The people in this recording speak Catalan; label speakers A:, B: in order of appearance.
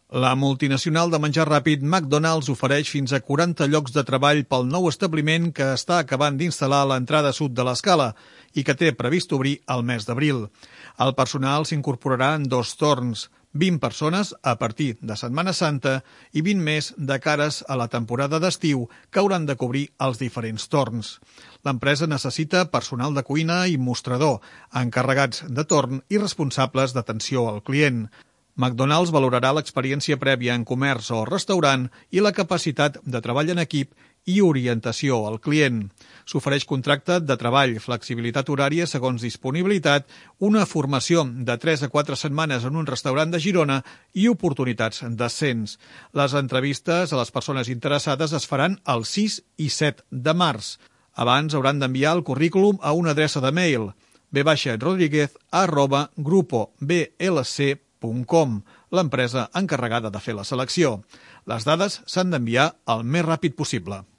A: La multinacional de menjar ràpid McDonald's ofereix fins a 40 llocs de treball pel nou establiment que està acabant d'instal·lar a l'entrada sud de l'Escala i que té previst obrir el mes d'abril. El personal s'incorporarà en 2 torns, 20 persones a partir de Setmana Santa i 20 més de cares a la temporada d'estiu que hauran de cobrir els diferents torns. L'empresa necessita personal de cuina i mostrador, encarregats de torn i responsables d'atenció al client. McDonald's valorarà l'experiència prèvia en comerç o restaurant i la capacitat de treball en equip i orientació al client. S'ofereix contracte de treball, flexibilitat horària segons disponibilitat, una formació de 3 a 4 setmanes en un restaurant de Girona i oportunitats d'ascens. Les entrevistes a les persones interessades es faran el 6 i 7 de març. Abans hauran d'enviar el currículum a una adreça de mail b-rodriguez@grupoblc.com, l'empresa encarregada de fer la selecció. Les dades s'han d'enviar el més ràpid possible.